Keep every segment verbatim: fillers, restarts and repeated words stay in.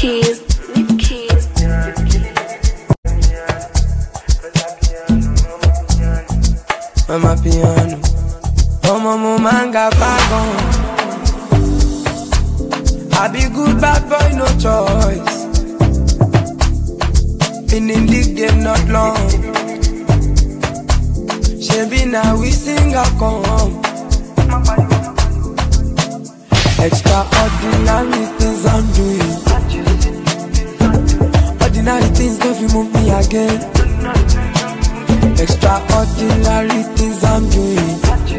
keys, leave keys. I'm a piano. Oh, mama, manga, bagon. I be good bad boy, no choice. Been in the game not long. She be now we sing a come. Extraordinary things I'm doing. Ordinary things don't you move me again. Extraordinary things I'm doing.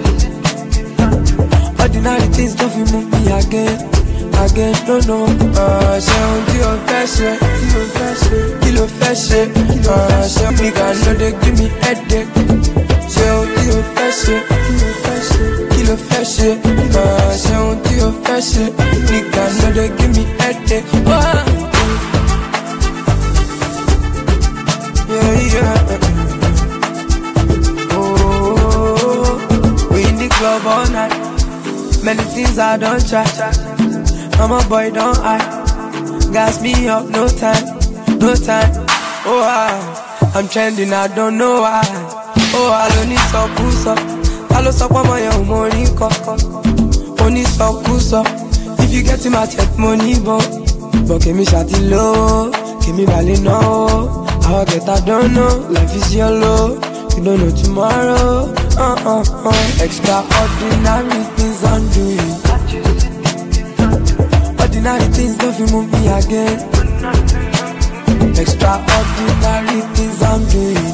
Ordinary things don't you move me again. Again, no, no. Uh, she on the fashion, kilo fashion. Uh, she nigga know they give me headache. She on the fashion, kilo fashion. Uh, she on the fashion, nigga know they give me headache. Uh, yeah, yeah. Oh, we in the club all night. Many things I don't try. I'm a boy, don't I? Gas me up, no time, no time. Oh, I, I'm trending, I don't know why. Oh, I don't need some puss up. I don't stop on my own money, only some puss up. If you get him, I take money, but but give me shot low, give me valley no. I'll get, I don't know, life is yellow. You don't know tomorrow. Uh uh uh. Extraordinary things I'm doing. Ordinary things don't you move me again. Extraordinary things I'm doing.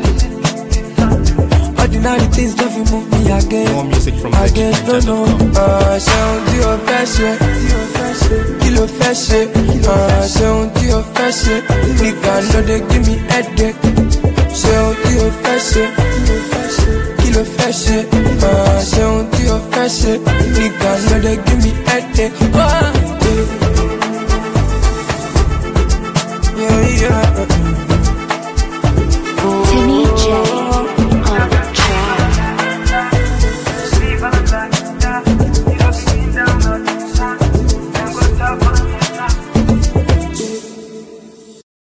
Ordinary things don't you move me again. More music from again, no, no. Uh, she on the fashion, kilo fashion. Uh, she on the fashion. Nigga know they give me headache. She on the fashion, kilo fashion. Uh, she on the fashion. Nigga know they give me headache. Uh, Timmy J.